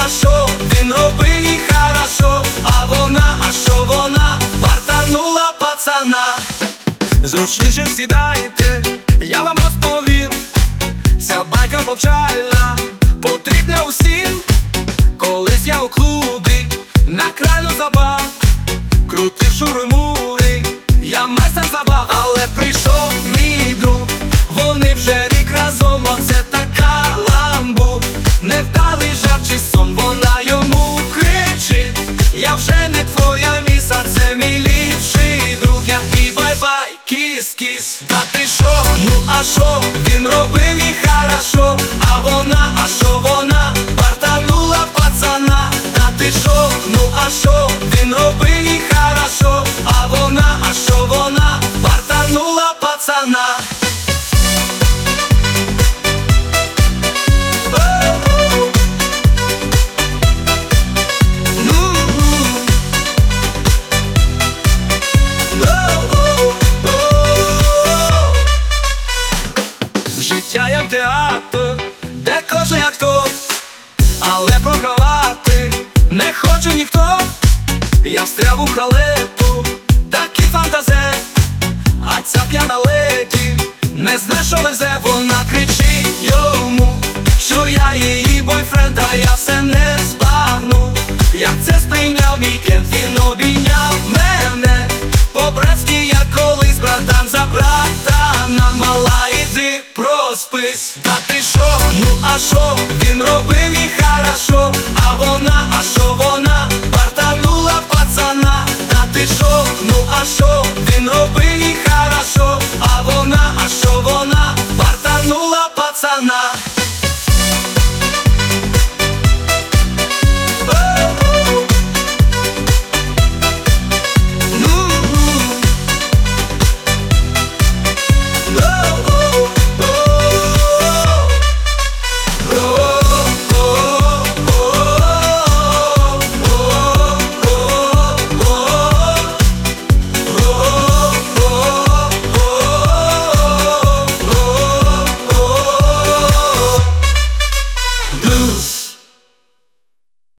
що він робив і хорошо, а вона, а що вона, вартанула пацана. Зручніше сідайте, я вам розповім, ця байка повчальна, потрібна усім. Колись я у клубі на краю забав, крутив шурмури, я майстер забав. Але прийшов мій друг, вони вже рік разом, оце така ламбу. Невдалий жарт чи сон, вона йому кричить: я вже не твоя міса, це мій ліпший друг. Я і бай-бай, кіс-кіс. Та ти шо, ну а шо він робив і хорошо, а вона, а що вона, вартанула пацана. Та ти шо, ну а шо він робив і хорошо, а вона, а що вона, вартанула пацана. Життя як театр, де кожен актор, але програвати не хоче ніхто. Я встряв у халепу, такий фантазе, а ця п'яна леді не знає, що везе. Вона кричить йому, що я її бойфренд, а я все не збагну. Як це сприйняв мій кент, він обійняв мене по-братськи, як колись братан за братана. Мала, іди проспись. Та ти шо, ну а шо він робив і хорошо, а вона, а що вона, вартанула пацана. Та ти шо, ну а шо він робив